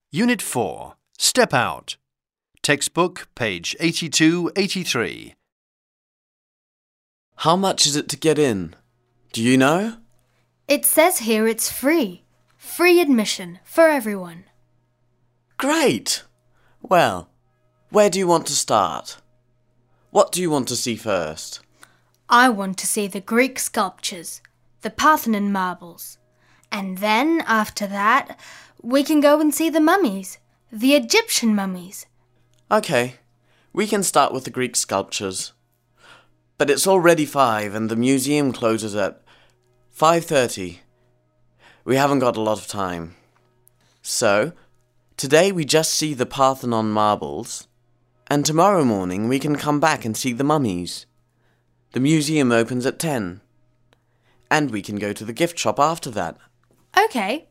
Unit 4. Step Out. Textbook, page 82-83. How much is it to get in? Do you know? It says here it's free. Free admission for everyone. Great! Well, where do you want to start? What do you want to see first? I want to see the Greek sculptures, the Parthenon marbles. And then, after that, we can go and see the mummies, the Egyptian mummies. Okay, we can start with the Greek sculptures. But it's already 5 and the museum closes at 5:30. We haven't got a lot of time. So, today we just see the Parthenon marbles, and tomorrow morning we can come back and see the mummies. The museum opens at 10, and we can go to the gift shop after that. Okay.